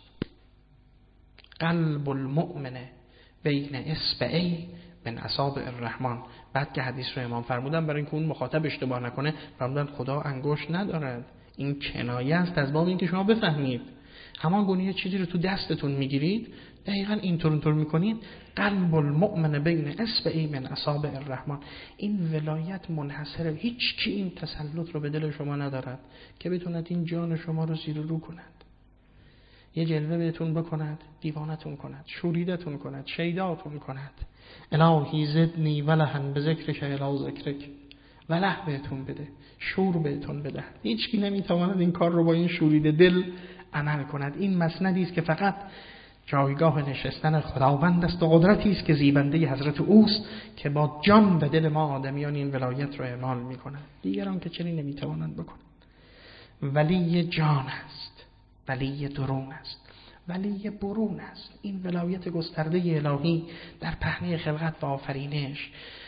قلب المؤمن بین اصبعی من اصابع الرحمن. بعد که حدیث رو امام فرمودن برای اینکه اون مخاطب اشتباه نکنه، فرمودن خدا انگشت ندارد. این کنایه است از باب اینکه شما بفهمید همان گونه یه چیزی رو تو دستتون میگیرید دقیقاً اینطور میکنید. قلب المؤمن بین اصبعی من اصابع الرحمن. این ولایت منحصره، هیچ کی این تسلط رو به دل شما ندارد که بتوند این جان شما رو زیر و رو کند، یه جلوه بهتون بکند، دیوانتون کند، شوریدتون کند، شیداتون کند. الهی زدنی ولهن به ذکرک الی ذکرک. وله بهتون بده، شور بهتون بده. هیچکی نمیتواند این کار رو با این شورید دل عمل کند. این مسندی است که فقط جایگاه نشستن خداوند است و قدرتی است که زیبنده حضرت اوست که با جان و دل ما آدمیان این ولایت را اعمال می‌کنند. دیگران که چنین نمی‌توانند بکنند. ولی جان است، ولی درون است، ولی برون است. این ولایت گسترده الهی در پهنه خلقت و آفرینش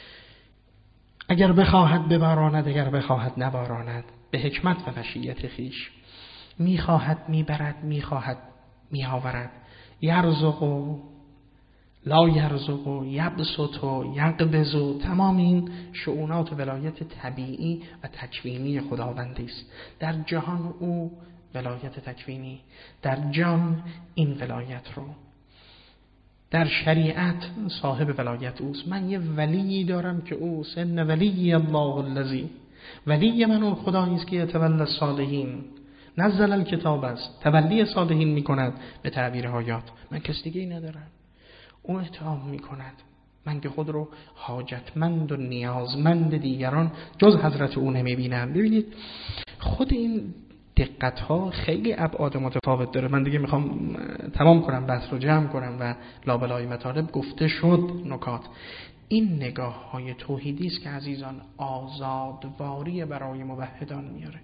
اگر بخواهد بباراند، اگر بخواهد نباراند، به حکمت و مشیت خویش میخواهد میبرد، میخواهد میآورد. یرزق و لا یرزق و یبسط و یقبض و تمام این شؤونات ولایت طبیعی و تکوینی خداوندی است. در جهان او ولایت تکوینی، در جان این ولایت رو، در شریعت صاحب ولایت اوست. من یه ولی دارم که اوست. ان ولی الله الذی، ولی من اون خدایی است که یتولی الصالحین، نزل الکتاب است، تولی صالحین میکند. به تعبیر آیات من کس دیگه ای ندارم. او اطعام میکند. من که خود رو حاجتمند و نیازمند دیگران جز حضرت او نمیبینم. ببینید خود این دقت ها خیلی ابعاد متفاوت داره. من دیگه میخوام تمام کنم، بحث رو جمع کنم و لابلای مطالب گفته شد نکات. این نگاه های توحیدی است که عزیزان آزادواری برای موحدان میاره.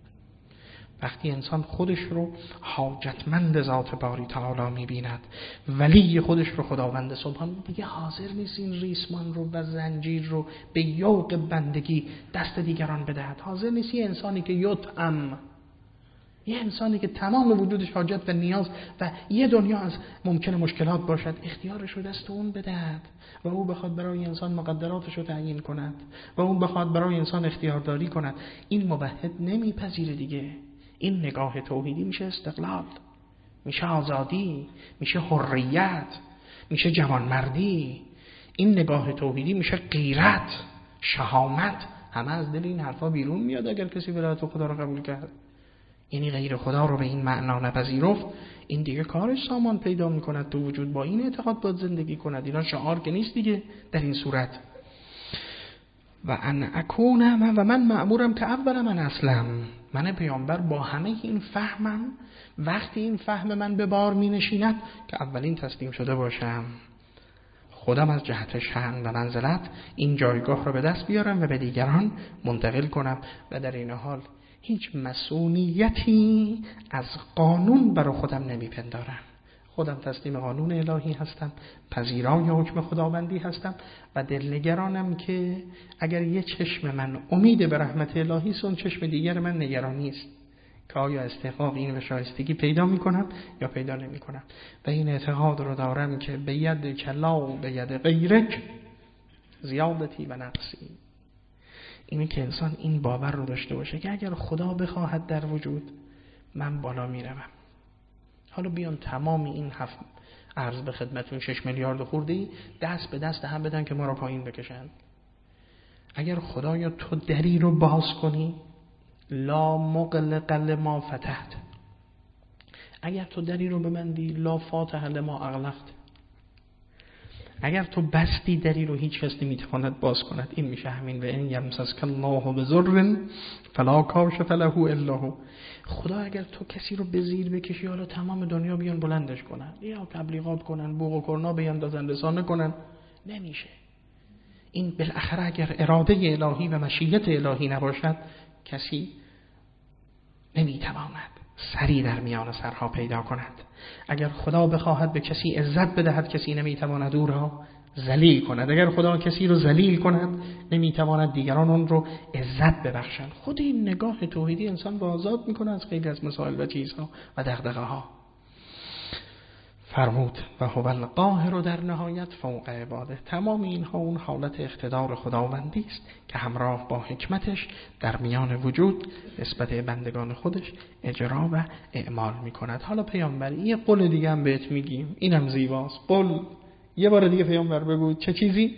وقتی انسان خودش رو حاجتمند ذات باری تعالی میبیند، ولی خودش رو خداوند سبحان، دیگه حاضر نیست این ریسمان رو و زنجیر رو به یوق بندگی دست دیگران بدهد. حاضر نیست یه انسانی که یطعم، یه انسانی که تمام وجودش حاجت و نیاز و یه دنیا از ممکن مشکلات باشد، اختیارش رو دست اون بدهد و او بخواد برای انسان مقدراتش رو تعیین کند و اون بخواد برای انسان اختیارداری کند. این موحد نمیپذیره دیگه. این نگاه توحیدی میشه استقلال، میشه آزادی، میشه حریت، میشه جوانمردی. این نگاه توحیدی میشه غیرت، شهامت. همه از دل این حرفا بیرون میاد اگر کسی ولایت خدا رو قبول کرد. یعنی غیر خدا رو به این معنا نپذیرفت، این دیگه کارش سامان پیدا میکند تو وجود. با این اعتقاد باید زندگی کند. اینا شعار که نیست دیگه در این صورت. و ان اکون و من مأمورم که اول من اسلم، من پیامبر با همه این فهمم، وقتی این فهم من به بار می نشیند که اولین تسلیم شده باشم، خودم از جهت شأن و منزلت این جایگاه رو به دست بیارم و به دیگران منتقل کنم و در این حال هیچ مسئولیتی از قانون برای خودم نمیپندارم. خودم تسلیم قانون الهی هستم، پذیرای حکم خداوندی هستم و دلنگرانم که اگر یه چشم من امید به رحمت الهی است، اون چشم دیگر من نگرانی است که آیا استحقاق این و شایستگی پیدا میکنم یا پیدا نمیکنم. و این اعتقاد رو دارم که به ید کلا و به ید غیرک زیادتی و نقصی. اینه که انسان این باور رو داشته باشه که اگر خدا بخواهد در وجود، من بالا میروم. حالا بیان تمام این عرض به خدمتون 6 میلیارد خورده‌ای دست به دست هم بدن که ما رو پایین بکشن. اگر خدایا تو دری رو باز کنی، لا مغلق لما فتحت، اگر تو دری رو ببندی، لا فاتح لما اغلقت، اگر تو بستی دری رو هیچ کس نمیتواند باز کند. این میشه همین و این یمسسک الله بضر فلا کاشف له الا هو. خدا اگر تو کسی رو به زیر بکشی، حالا تمام دنیا بیان بلندش کنن یا تبلیغات کنن، بوق و کرنا بیاندازن، رسانه کنن، نمیشه. این بالاخره اگر اراده الهی و مشیت الهی نباشد، کسی نمیتواند سری در میان سرها پیدا کند. اگر خدا بخواهد به کسی عزت بدهد، کسی نمیتواند او را ذلیل کند. اگر خدا کسی رو ذلیل کند، نمیتواند دیگران اون رو عزت ببخشند. خود این نگاه توحیدی انسان رو آزاد میکنه از خیلی از مسائل و چیزها و دغدغه ها. فرمود و هو القاهر و در نهایت فوق عباده. تمام اینها اون حالت اقتدار خداوندی است که همراه با حکمتش در میان وجود نسبت بندگان خودش اجرا و اعمال میکند. حالا پیامبر یه قول دیگه هم بهت میگیم، اینم زیباست. قول یه بار دیگه پیامبر بگو چه چیزی؟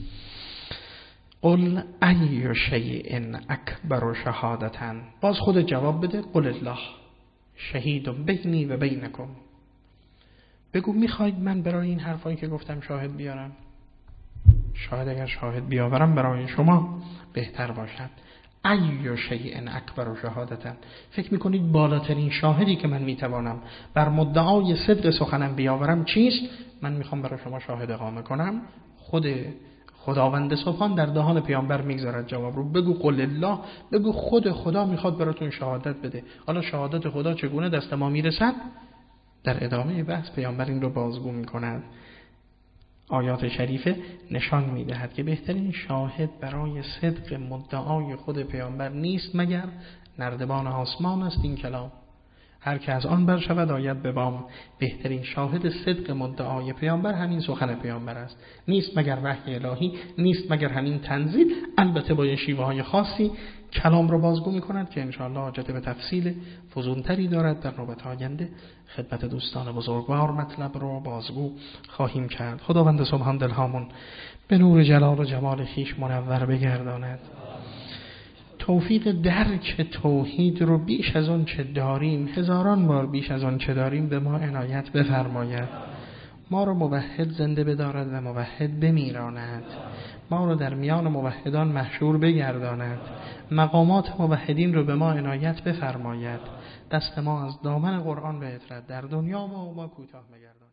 قل ای شیء اکبر شهادةً. باز خود جواب بده. قل الله شهید بینی و بینکم. بگو میخواید من برای این حرفایی که گفتم شاهد بیارم؟ شاید اگر شاهد بیاورم برای شما بهتر باشد. ای شیء اکبر شهادتن، فکر میکنید بالاترین شاهدی که من میتوانم بر مدعای صدق سخنم بیاورم چیست؟ من میخوام برای شما شاهد اقامه کنم. خود خداوند سبحان در دهان پیامبر میگذارد جواب رو، بگو قل الله، بگو خود خدا میخواد براتون شهادت بده. حالا شهادت خدا چگونه دست ما میرسد؟ در ادامه بحث پیامبر این رو بازگو میکند. آیات شریفه نشان میدهد که بهترین شاهد برای صدق مدعای خود پیامبر نیست مگر نردبان آسمان است این کلام. هر که از آن برشود آید به بام. بهترین شاهد صدق مدعای پیامبر همین سخن پیامبر است، نیست مگر وحی الهی، نیست مگر همین تنزیل، البته با شیوه های خاصی کلام رو بازگو می‌کند که انشاءالله حاجت به تفصیل فزونتری دارد. در نوبت آینده خدمت دوستان بزرگوار مطلب رو بازگو خواهیم کرد. خداوند سبحان دلهامون به نور جلال و جمال خویش منور بگرداند. توفیق درک توحید رو بیش از آن چه داریم، هزاران بار بیش از آن چه داریم، به ما عنایت بفرماید. ما رو موحد زنده بدارد و موحد بمیراند. ما رو در میان موحدان محشور بگرداند. مقامات موحدین رو به ما عنایت بفرماید. دست ما از دامن قرآن به اطرد در دنیا و ما کوتاه مگرداند.